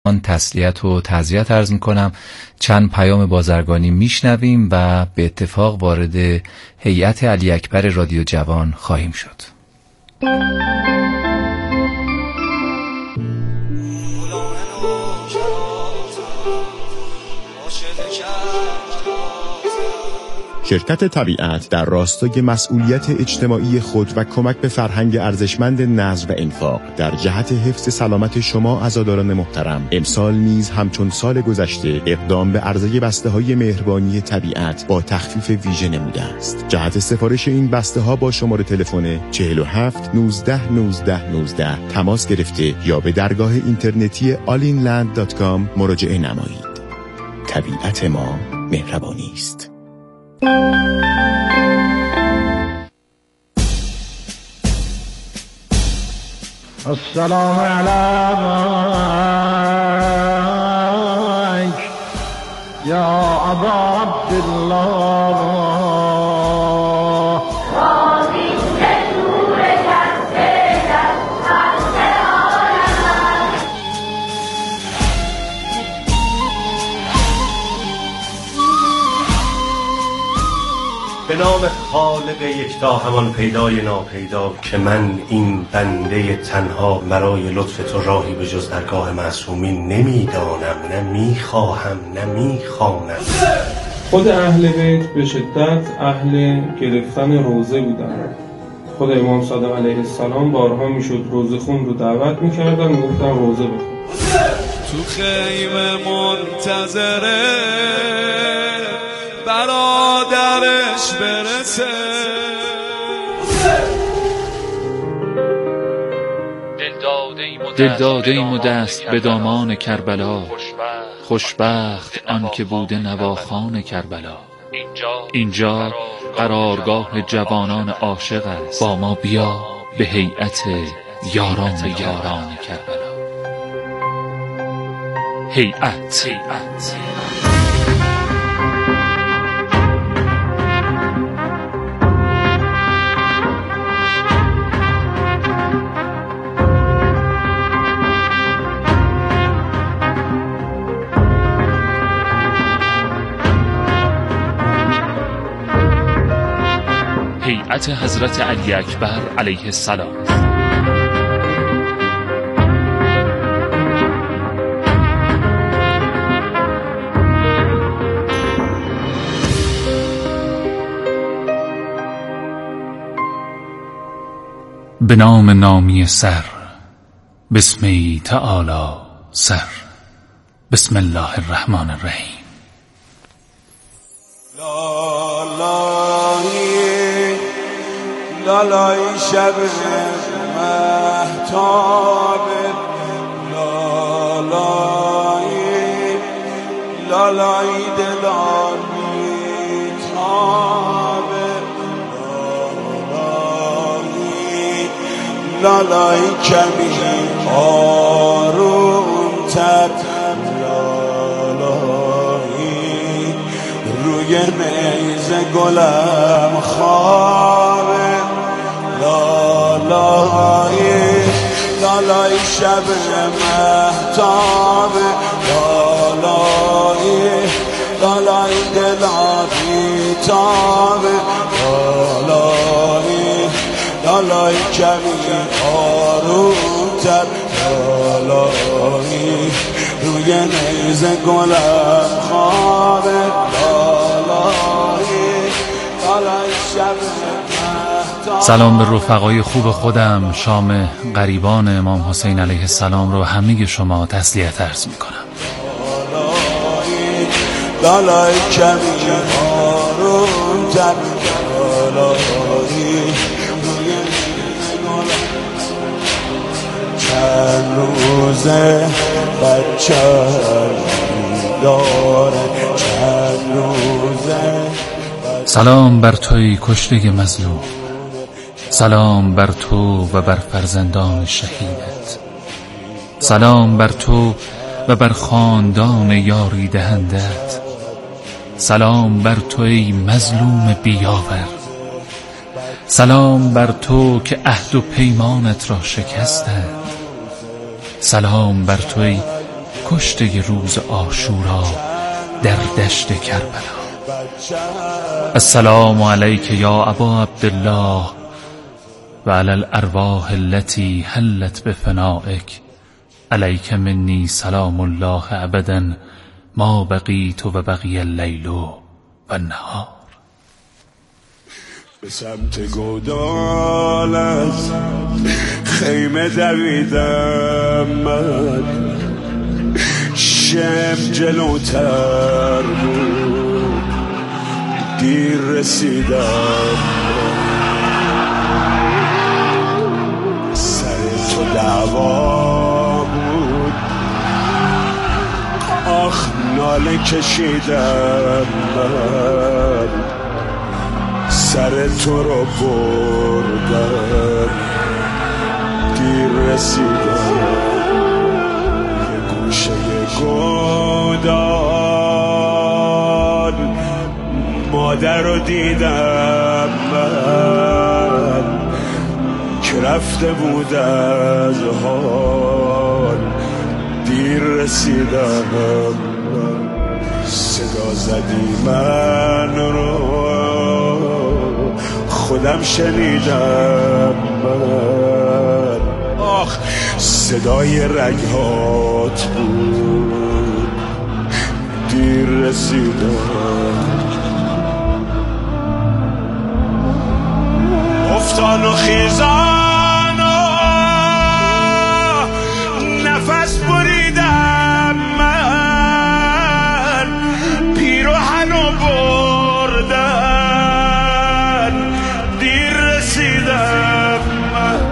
تسلیت و تعزیت عرض میکنم. چند پیام بازرگانی میشنویم و به اتفاق وارد هیئت علی اکبر رادیو جوان خواهیم شد. شرکت طبیعت در راستای مسئولیت اجتماعی خود و کمک به فرهنگ ارزشمند نظم و انفاق در جهت حفظ سلامت شما عزاداران محترم، امسال نیز همچون سال گذشته اقدام به عرضه بسته‌های مهربانی طبیعت با تخفیف ویژه نموده است. جهت سفارش این بسته‌ها با شماره تلفن 47 19 19 19 تماس گرفته یا به درگاه اینترنتی allinland.com مراجعه نمایید. طبیعت ما مهربانی است. السلام علیک یا ابا عبدالله. به نام خالق یکتا همان پیدای ناپیدا که من این بنده تنها برای لطف تو راهی به جز درگاه معصومین نمیدانم، نه میخواهم نه میخوانم. خود اهل بیت به شدت اهل گرفتن روزه بودن. خود امام صادق علیه السلام بارها میشد روزه خون رو دعوت میکردن، میگفتن روزه بخون. تو خیمه منتظره برادرش برسه، دلداده ایم و دست به دامان کربلا، خوشبخت آن که بوده نواخوان کربلا. اینجا قرارگاه جوانان عاشق است، با ما بیا به هیئت یاران کربلا. هیئت هیئت حضرت علی اکبر علیه السلام. به نام نامی سر، بسمی تعالی سر، بسم الله الرحمن الرحیم. لالای شب مهتاب، لالای دلار بیتاب، لالای کمی آروم تر، لالای روی میز گلم خوابه، لالای شب مهتاب، لالای دلار بیتاب، لالای کمی آرومتر، لالای روی نیز گلم خوابه، لالای شب. سلام به رفقای خوب خودم. شام قریبان امام حسین علیه السلام رو همه شما تسلیت عرض میکنم. لالای کمی آرومتر، لالای چند روزه بچه داره، چند روزه. سلام بر توی کشته مظلوم، سلام بر تو و بر فرزندان شهیدت، سلام بر تو و بر خاندان یاری دهندت، سلام بر تو ای مظلوم بیاور، سلام بر تو که عهد و پیمانت را شکستند، سلام بر تو ای کشته روز عاشورا در دشت کربلا. السلام علیک یا ابا عبدالله و علی الارواح التي حلت بفنائک، علیک منی سلام الله ابدا ما بقیت و بقی اللیل و النهار. به سمت گودال از خیمه دویدم من، شم جلوتر بود دیر رسیدم، سر تو دعوا بود آخ ناله کشیدم من، سر تو رو بردم دیر رسیدم، یه گوشه گودال مادر رو دیدم من که رفته بود از حال دیر رسیدم، صدا زدی من رو خودم شنیدم من، آخ صدای رگهات بود دیر رسیدم، افتان و خیزان و نفس بریدم من، پیراهن و بردن دیر رسیدم من،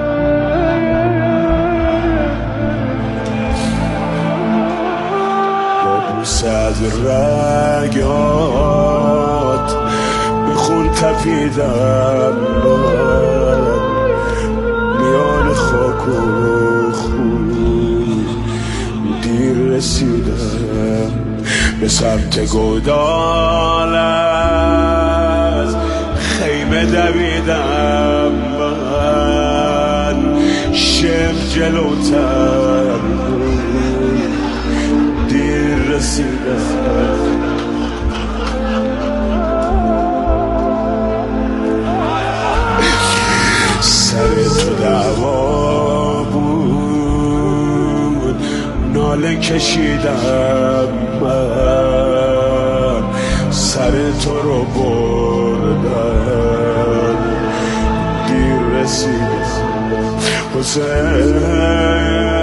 با بوسه از رگات به خون تپیدم من، میان خاک و خون دیر رسیدم، به سمت گودال از خیمه دویدم من، شم جلوتر دیر رسیدم، سر تو دعوا بود ناله کشیدم من، سر تو رو بردم دیر رسیدم، حسین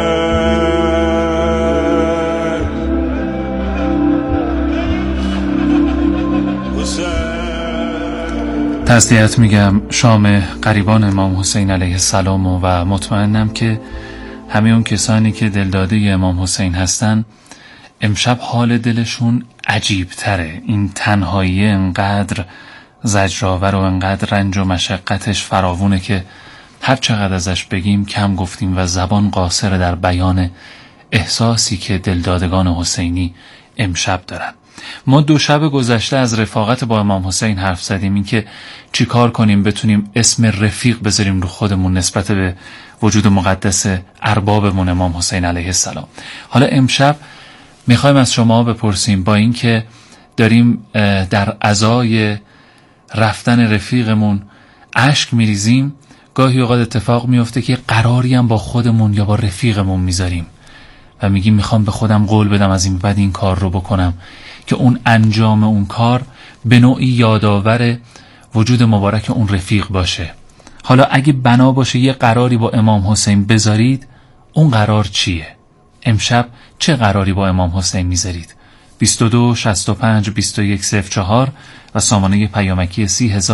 تسلیت میگم شام قریبان امام حسین علیه السلام و مطمئنم که همه اون کسانی که دلداده امام حسین هستن امشب حال دلشون عجیب تره. این تنهایی انقدر زجرآور و انقدر رنج و مشقتش فراوونه که هر چقدر ازش بگیم کم گفتیم و زبان قاصر در بیان احساسی که دلدادگان حسینی امشب دارن. ما 2 شب گذشته از رفاقت با امام حسین حرف زدیم، این که چی کار کنیم بتونیم اسم رفیق بذاریم رو خودمون نسبت به وجود مقدس اربابمون امام حسین علیه السلام. حالا امشب میخوایم از شما بپرسیم، با این که داریم در عزای رفتن رفیقمون اشک میریزیم، گاهی اوقات اتفاق میفته که قراری هم با خودمون یا با رفیقمون میذاریم و میگیم میخوام به خودم قول بدم از این بعد این کار رو بکنم که اون انجام اون کار به نوعی یادآور وجود مبارک اون رفیق باشه. حالا اگه بنا باشه یه قراری با امام حسین بذارید، اون قرار چیه؟ امشب چه قراری با امام حسین میذارید؟ 22 65 21 04 و سامانه پیامکی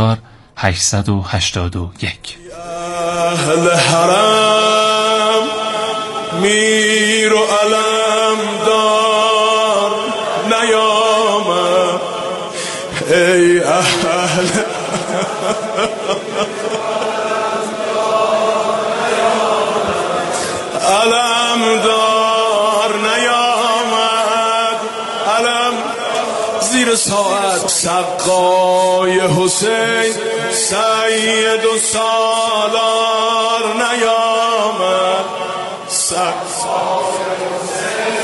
30881. اهل حرم میر و علم دار نیامد، ای اهل علم دار نیامد، علم زیر ساعت سقای حسین سید و سالار نیامد، سقای حسین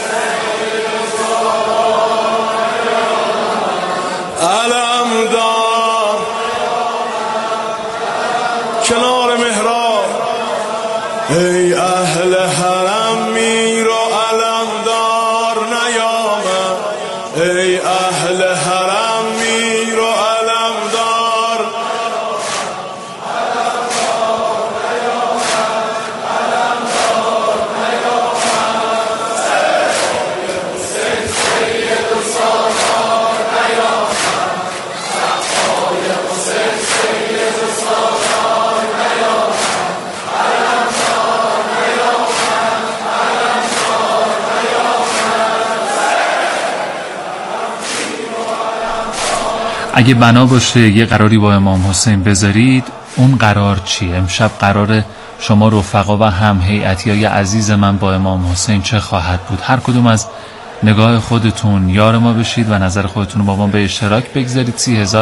اگه بنا باشه یه قراری با امام حسین بذارید، اون قرار چیه؟ امشب قرار شما رفقا و هم هیئتیای عزیز من با امام حسین چه خواهد بود؟ هر کدوم از نگاه خودتون یار ما بشید و نظر خودتون رو با ما به اشتراک بگذارید.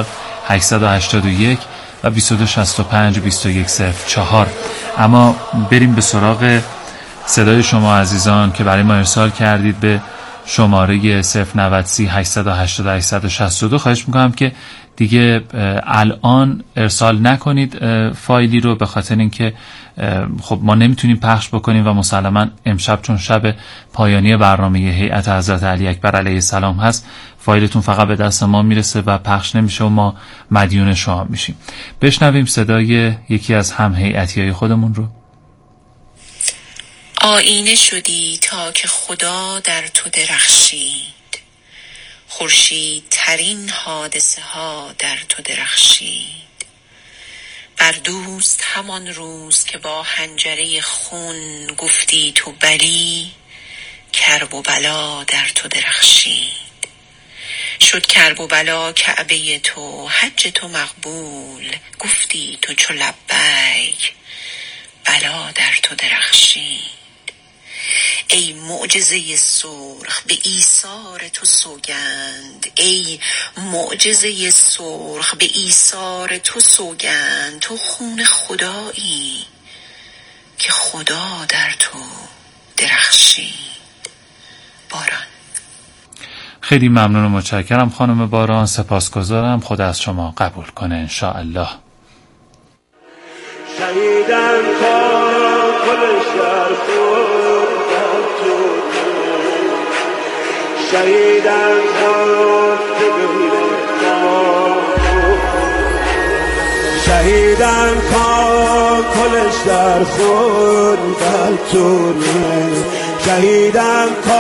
3881 و 2265 2104. اما بریم به سراغ صدای شما عزیزان که برای ما ارسال کردید به شماره 090 880 862. خواهش میکنم که دیگه الان ارسال نکنید فایلی رو، به خاطر اینکه خب ما نمیتونیم پخش بکنیم و مسلما امشب چون شب پایانی برنامه هیئت حضرت علی اکبر علیه السلام هست، فایلتون فقط به دست ما میرسه و پخش نمیشه و ما مدیون شما میشیم. بشنویم صدای یکی از هم هیئتیای خودمون رو. آینه شدی تا که خدا در تو درخشید، خورشید ترین حادثه ها در تو درخشید. بر دوست همان روز که با حنجره خون گفتی تو بلی، کرب و بلا در تو درخشید. شد کرب و بلا کعبه تو، حج تو مقبول، گفتی تو چو لبیک، بلا در تو درخشید. ای معجزه سرخ به ایثار تو سوگند، ای معجزه سرخ به ایثار تو سوگند. تو خون خدایی که خدا در تو درخشید. باران. خیلی ممنون و متشکرم خانم باران، سپاسگزارم. خدا از شما قبول کنه انشاءالله. شهیدم تا کل شهر خود در تو، شهیدم تا ببینم شهیدم تا کل شهر خود در تو، شهیدم تا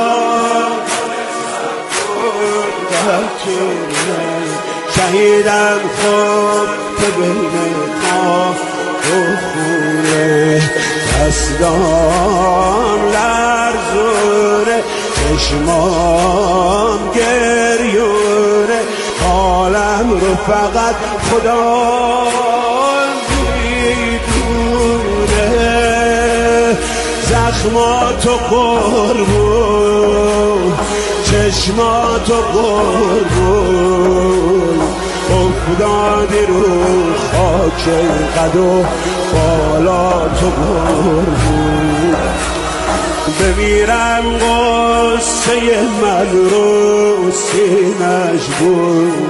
در تو، شهیدم خود ببینم خونه دستام لرزونه، چشمام گریونه، حالم رو فقط خدا میدونه. زخماتو قربون، چشماتو قربون، افتادی رو خاک قد و بالا تو قربون. بمیرم قصه من رو سینش بود،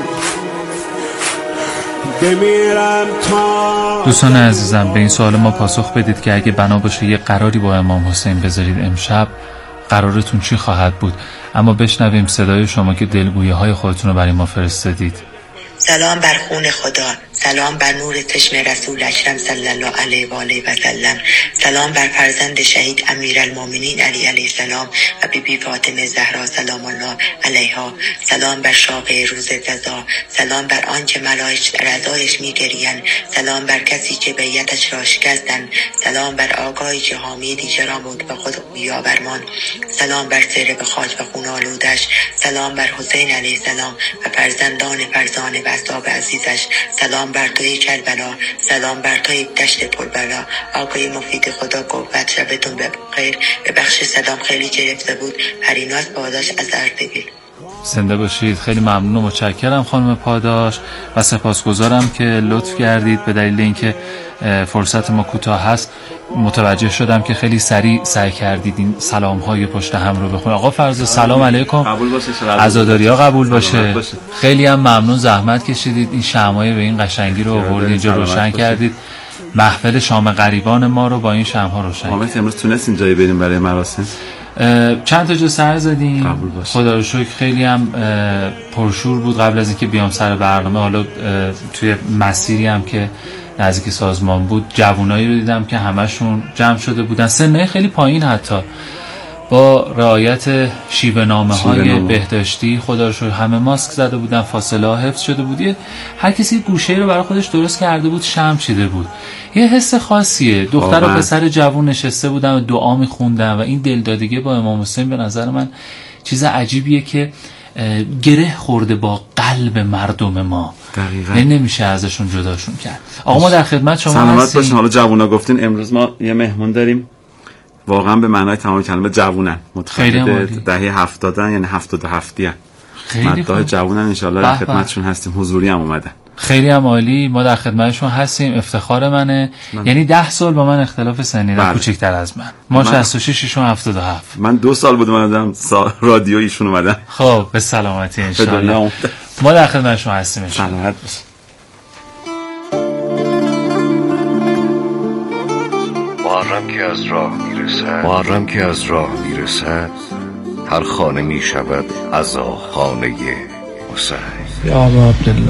بمیرم تا. دوستان عزیزم، به این سوال ما پاسخ بدید که اگه بنا باشه یه قراری با امام حسین بذارید امشب، قرارتون چی خواهد بود؟ اما بشنویم صدای شما که دلگویی های خودتون رو برای ما فرستادید. سلام بر خون خدا، سلام بر نور چشم رسول اکرم صلی الله علیه و آله و سلم، سلام بر فرزند شهید امیرالمومنین علی علیه السلام و بیبی فاطمه زهرا سلام الله علیها، سلام بر شاقه روز قضا، سلام بر آن که ملائکه رضایش میگریند، سلام بر کسی که بیعتش را شکستند، سلام بر آقایی که حامی دیگران بود و خود بیابرمان، سلام بر سر به خاک و خون آلودش، سلام بر حسین علیه السلام و فرزندان و اصحاب عزیزش، سلام بر توی کربلا، سلام بر توی دشت پربلا. آقای مفید خدا قوت، شبتون بخیر. ببخشید صدام خیلی گرفته بود، پریناز پاداش از اردبیل. زنده باشید. خیلی ممنون و متشکرم خانم پاداش و سپاسگزارم که لطف کردید. به دلیل اینکه فرصت ما کوتاه هست متوجه شدم که خیلی سریع سعی کردید این سلام های پشت هم رو بخونید. آقا فرزا سلام علیکم. قبول باشه. عزاداری ها قبول باشه. خیلی هم ممنون، زحمت کشیدید این شمعای به این قشنگی رو آوردید اینجا روشن کردید. محفل شام غریبان ما رو با این شمع‌ها روشن کردید. امروز تونستیم جایی بریم برای مراسم؟ چند تا جا سر زدیم، خدا رو شکر. خیلی هم پرشور بود قبل از اینکه بیام سر برنامه. حالا توی مسیری هم که نزدیک سازمان بود جوانایی رو دیدم که همشون جمع شده بودن، سنای خیلی پایین، حتی با رعایت شیوه نامه های بهداشتی. خدا رو شکر همه ماسک زده بودن، فاصله ها حفظ شده بود. هر کسی گوشه رو برای خودش درست کرده بود، شمع چیده بود. یه حس خاصیه. دختر و پسر جوون نشسته بودن و دعا میخوندن و این دلدادگی با امام حسین به نظر من چیز عجیبیه که گره خورده با قلب مردم ما. دقیقاً. نمیشه ازشون جداشون کرد. آقا ما در خدمت شما هستیم. سلامت باشین. حالا جوونا گفتین، امروز ما یه مهمون داریم واقعا به معنای تمام کلمه جوونن، متولد دهه 70 یعنی 77 مداح جوونن. ان شاء الله در خدمتشون هستیم، حضوری هم اومدن. خیلی هم عالی، ما در خدمتشون هستیم، افتخار منه. یعنی 10 سال با من اختلاف سنی دارن، کوچیک‌تر از من. ما 66 ایشون 77. من 2 سال بود اومدم رادیو ایشون اومدن. خب به سلامتی ان شاء الله. ما در خدمتشون هستیم ان شاء الله. سلامت باش. محرم که از راه میرسد هر خانه میشود عزا خانه حسین. یا ابا عبدالله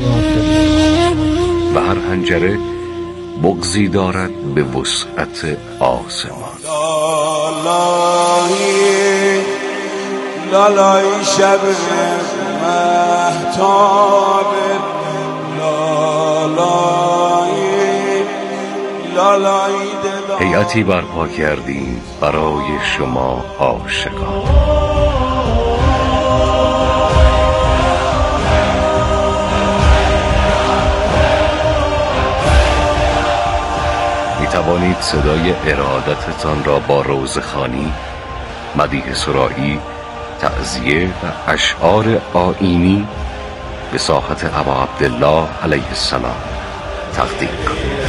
و هر حنجره بغضی دارد به وسعت آسمان. لالای شب مهتاب لالای هیئتی برپا کردیم برای شما عاشقان. می توانید صدای ارادتتان را با روزخوانی، مدیح سرائی، تعزیه و اشعار آیینی به ساحت ابا عبدالله علیه السلام تقدیم کنید.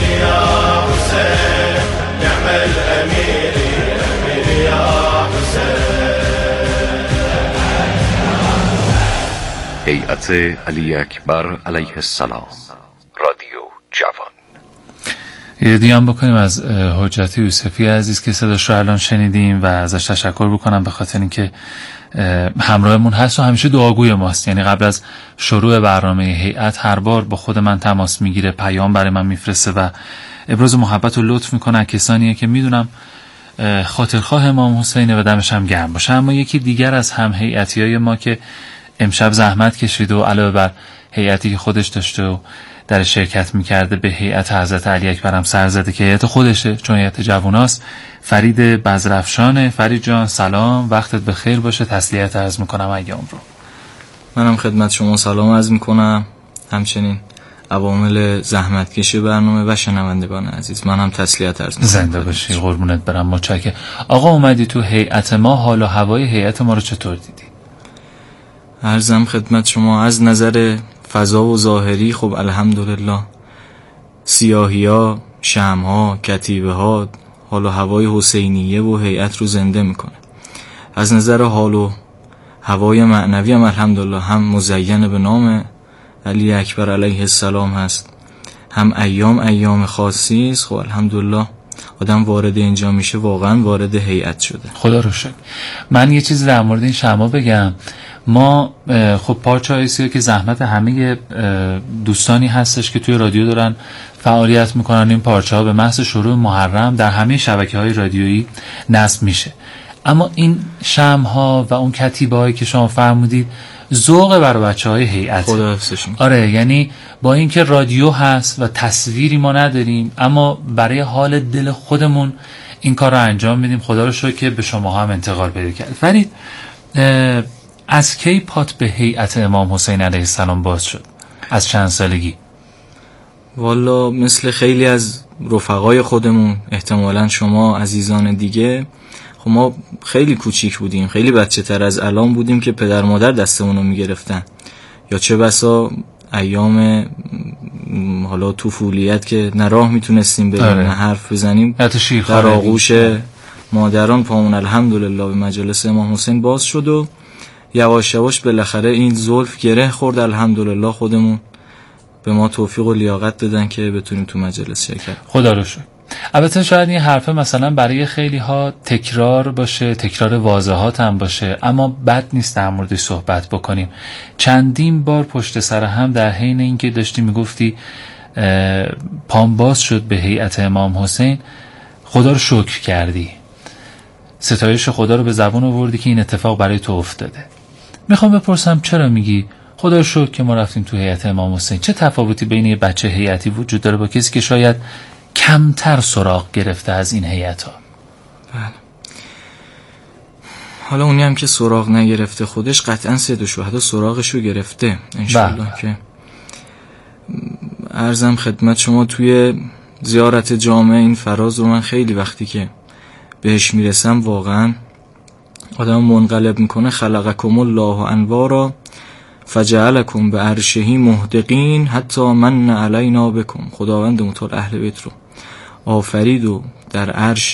هیئت علی اکبر علیه السلام، رادیو جوان. یه دیگه هم بکنیم از حجت یوسفی عزیز که صداش رو الان شنیدیم و ازش تشکر بکنم به خاطر اینکه همراهمون هست و همیشه دعاگوی ماست. یعنی قبل از شروع برنامه هیئت هر بار با خود من تماس میگیره، پیام برای من میفرسته و ابراز محبت و لطف میکنه. کسانیه که میدونم خاطرخواه امام حسینه و دمش هم گرم باشه. اما یکی دیگر از هم هیئتیای ما که امشب زحمت کشید و علاوه بر هیئتی که خودش داشته و در شرکت میکرده به هیئت حضرت علی اکبر هم سر زده که هیئت خودشه، چون هیئت جواناست. فرید بزرفشانه. فرید جان سلام، وقتت بخیر باشه، تسلیت عرض میکنم ایام رو. منم خدمت شما سلام عرض میکنم، همچنین عوامل زحمتکش برنامه و شنوندگان عزیز من هم تسلیت عرض میکنم. زنده باشی، قربونت برم. متشکرم. آقا اومدی تو هیئت ما، حال و هوای هیئت ما رو چطور دیدی؟ عرضم خدمت شما از نظر فضا و ظاهری خب الحمدلله، سیاهی‌ها، شمع‌ها، کتیبه‌ها حال و هوای حسینیه و هیئت رو زنده میکنه. از نظر حال و هوای معنوی هم الحمدلله هم مزین به نام علی اکبر علیه السلام هست، هم ایام خاصی است. خب الحمدلله آدم وارد اینجا میشه واقعا وارد هیئت شده. خدا رو شکر. من یه چیزی در مورد این شمع بگم. ما خب پارچه‌های سیاه که زحمت همه دوستانی هستش که توی رادیو دارن فعالیت میکنن، این پارچه‌ها به محض شروع محرم در همه شبکه‌های رادیویی نصب میشه. اما این شمع‌ها و اون کتیبه‌هایی که شما فرمودید ذوق برای بچه‌های هیئت. خدا حفظش کنه. آره، یعنی با اینکه رادیو هست و تصویری ما نداریم، اما برای حال دل خودمون این کار رو انجام میدیم. خدا رو شکر که به شما هم انتقال پیدا کرد. فرید، از کی پات به هیئت امام حسین علیه السلام باز شد؟ از چند سالگی؟ والا مثل خیلی از رفقای خودمون، احتمالاً شما عزیزان دیگه، خب ما خیلی کوچیک بودیم، خیلی بچه تر از الان بودیم که پدر مادر دستمون رو میگرفتن، یا چه بسا ایام حالا طفولیت که نه راه میتونستیم بریم نه حرف بزنیم، در آغوش مادران پامون الحمدلله به مجلس امام حسین باز شد و یواش یواش بالاخره این زلف گره خورد. الحمدلله خودمون به ما توفیق و لیاقت دادن که بتونیم تو مجلس شرکت. خدا رو شکر. البته شاید این حرفه مثلا برای خیلی ها تکرار باشه، تکرار واضحات هم باشه، اما بد نیست در موردش صحبت بکنیم. چندین بار پشت سر هم در حین اینکه داشتی میگفتی پام باز شد به هیئت امام حسین، خدا رو شکر کردی، ستایش خدا رو به زبان آوردی که این اتفاق برای تو افتاده. میخوام بپرسم چرا میگی خدا رو شکر که ما رفتیم تو هیئت امام حسین؟ چه تفاوتی بین یه بچه هیئتی وجود داره با کسی که شاید کمتر سراغ گرفته از این هیئت‌ها؟ بله. حالا اونی هم که سراغ نگرفته خودش قطعا سید الشهدا سراغشو گرفته انشالله. که عرضم خدمت شما توی زیارت جامع این فراز رو من خیلی وقتی که بهش میرسم واقعا آدم منقلب میکنه. خلقکم الله انوارا فجعلکم به عرشه مهدقین حتی من علینا بکم. خداوند متعال اهل بیت رو آفرید و در عرش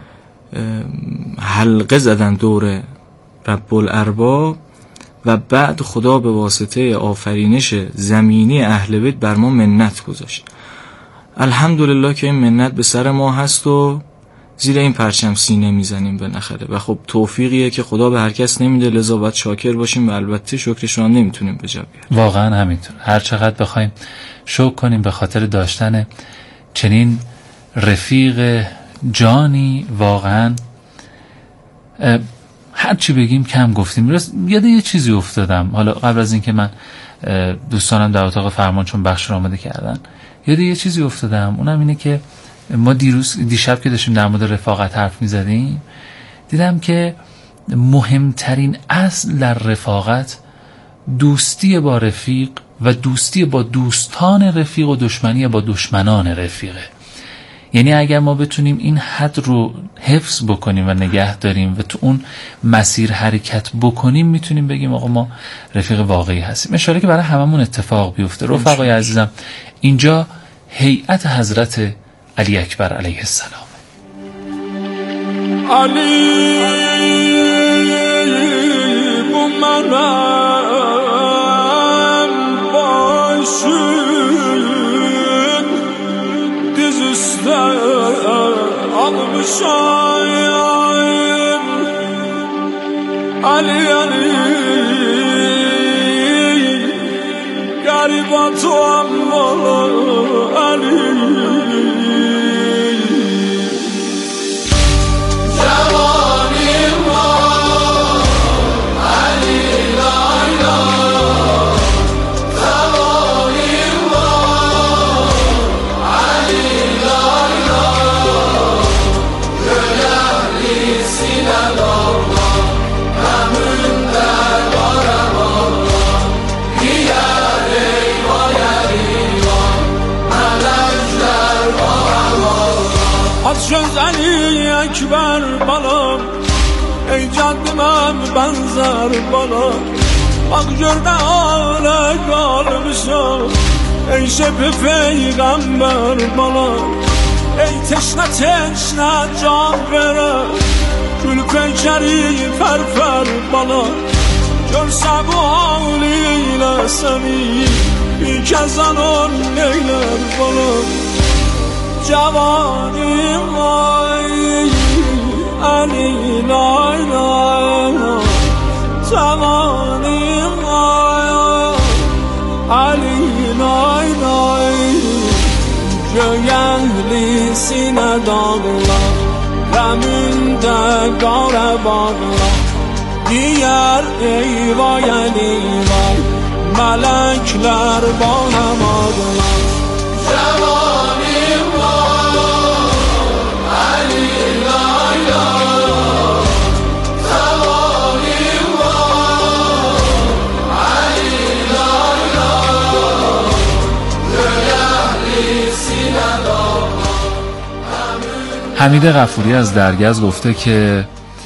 حلقه زدن دور رب الارباب و بعد خدا به واسطه آفرینش زمینی اهل بیت بر ما منت گذاشت. الحمدلله که این منت به سر ما هست و زیر این پرچم سینه میزنیم به نخره و خب توفیقیه که خدا به هر کس نمیده، لذا باید شاکر باشیم و البته شکرش رو نمیتونیم به جا بیاریم. واقعا همینطور. هر چقدر بخوایم شکر کنیم به خاطر داشتن چنین رفیق جانی، واقعا هر چی بگیم کم گفتیم. یاد یه چیزی افتادم حالا قبل از اینکه من دوستانم در اتاق فرمان چون بخش رو آماده کردن، یاد یه چیزی افتادم، اونم اینه که ما دیشب که داشتیم در مورد رفاقت حرف میزدیم دیدم که مهمترین اصل در رفاقت دوستی با رفیق و دوستی با دوستان رفیق و دشمنی با دشمنان رفیقه. یعنی اگر ما بتونیم این حد رو حفظ بکنیم و نگه داریم و تو اون مسیر حرکت بکنیم میتونیم بگیم آقا ما رفیق واقعی هستیم. اشاره که برای هممون اتفاق بیفته. رفقای عزیزم، اینجا هیئت حضرت علی اکبر علیه السلام. علی bu منم başın diz üstə almışayım Ali Ali garibatım Ali Söz Ali Ekber bana ey caddimem benzer bana bak gör de hale kalmışam ey şefi peygamber bana ey teşne teşne can vere gül penceri ferfer bana görse bu haliyle seni bir kez anon neyler bana Cavanim ay Ali lay lay Cavanim ay Ali lay lay Göğehlisine dağlar Remünde kare bağlar Diğer eyvay eyvay Melekler bana bağlar Cavanim حمید غفوری از درگز گفته که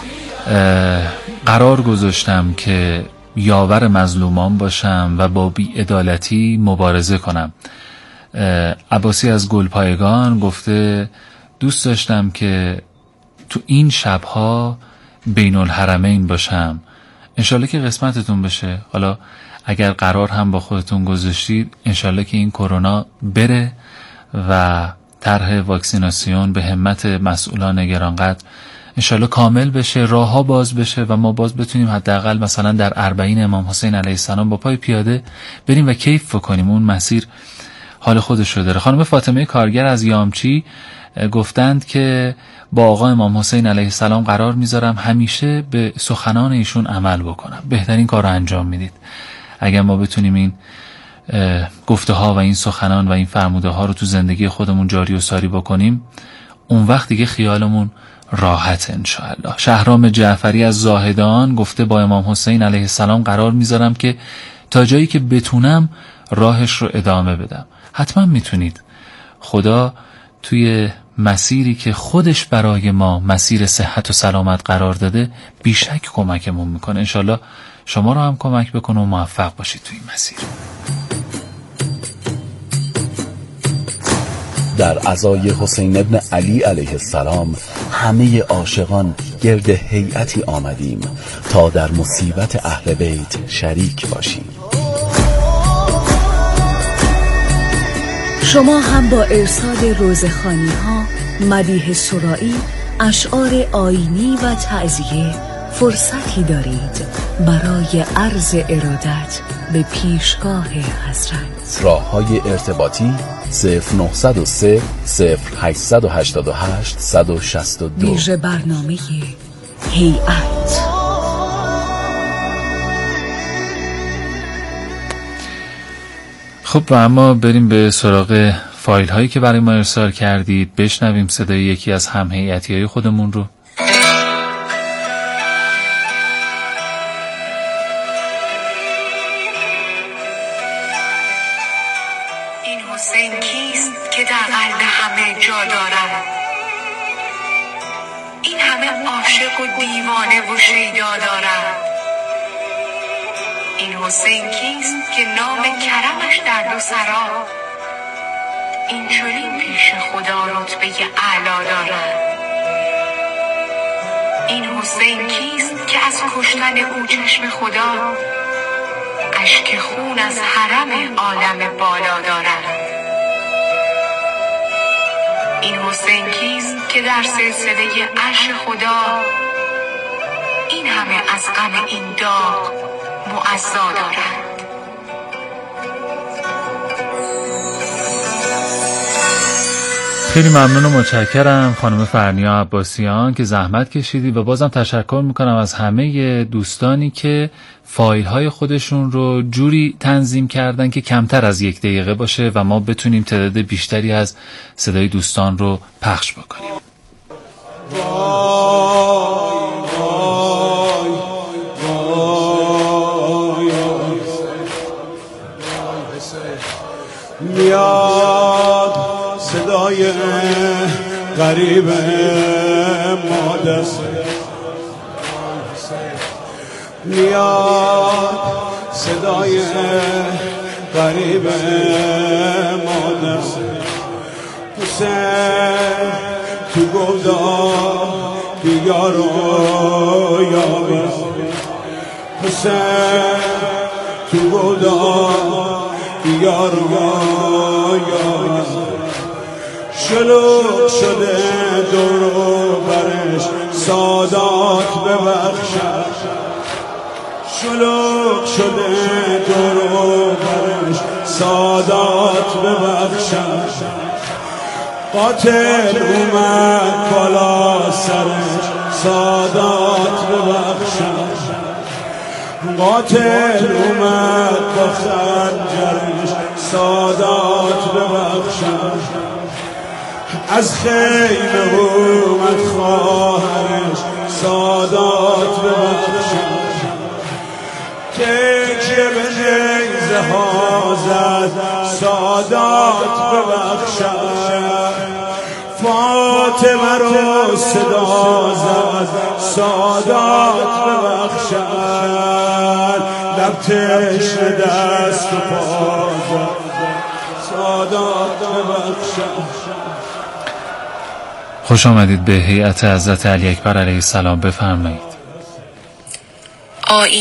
قرار گذاشتم که یاور مظلومان باشم و با بی‌عدالتی مبارزه کنم. عباسی از گلپایگان گفته دوست داشتم که تو این شبها بین الحرمین باشم. انشالله که قسمتتون بشه. حالا اگر قرار هم با خودتون گذاشتید انشالله که این کرونا بره و طرح واکسیناسیون به همت مسئولان گرانقدر انشالله کامل بشه، راه ها باز بشه و ما باز بتونیم حداقل مثلا در 40 امام حسین علیه السلام با پای پیاده بریم و کیف کنیم. اون مسیر حال خودش رو داره. خانم فاطمه کارگر از یامچی گفتند که با آقا امام حسین علیه السلام قرار میذارم همیشه به سخنان ایشون عمل بکنم. بهترین کار رو انجام میدید. اگر ما بتونیم این گفته ها و این سخنان و این فرموده ها رو تو زندگی خودمون جاری و ساری بکنیم، اون وقت دیگه خیالمون راحت انشاءالله. شهرام جعفری از زاهدان گفته با امام حسین علیه السلام قرار میذارم که تا جایی که بتونم راهش رو ادامه بدم. حتما میتونید. خدا توی مسیری که خودش برای ما مسیر صحت و سلامت قرار داده بیشک کمکمون میکنه. انشالله شما رو هم کمک بکنه و موفق باشید توی این مسیر. در عزای حسین ابن علی علیه السلام همه عاشقان گرد هیئتی آمدیم تا در مصیبت اهل بیت شریک باشیم. شما هم با ارسال روزخوانی ها، مدیح سرائی، اشعار آیینی و تعزیه فرصتی دارید برای عرض ارادت به پیشگاه حضرت. راه‌های ارتباطی 0903 0888 162. ویژه برنامه هیئت. خب و اما بریم به سراغ فایل هایی که برای ما ارسال کردید. بشنویم صدای یکی از هم هیئتی های خودمون رو. این حسین کیست که در قلب همه جا دارد؟ این همه عاشق و دیوانه و شیدا دارد. این حسین کیست که نام کرمش در دو سرا این چنین پیش خدا رتبه اعلا دارد؟ این حسین کیست که از کشتن او چشم خدا اشک خون از حرم عالم بالا دارد؟ این حسین کیست که در سلسله عرش خدا این همه از غم این داغ معزا دارد؟ خیلی ممنون و متشکرم خانم فرنیا عباسیان که زحمت کشیدی و بازم تشکر میکنم از همه دوستانی که فایل های خودشون رو جوری تنظیم کردن که کمتر از 1 دقیقه باشه و ما بتونیم تعداد بیشتری از صدای دوستان رو پخش بکنیم. میاد صدای غریب مادر، میاد صدای غریب مادر. حسین تو گفتار دیگر رو یابه، حسین تو گفتار دیگر رو یابه. شلوغ شده دور برش سادات ببخشد، شلوغ شده دور برش سادات ببخشد. قاتل اومد بالا سرش سادات ببخشد، قاتل اومد با خنجرش سادات ببخشد. از خیمه اومد خواهرش سادات ببخشد. تکیه به نیزه ها زد سادات ببخشد. فاطمه رو صدا زد سادات ببخشد. لب تشنه دست و پا زد سادات ببخشد. خوش آمدید به هیئت حضرت علی اکبر علیه السلام. بفرمایید.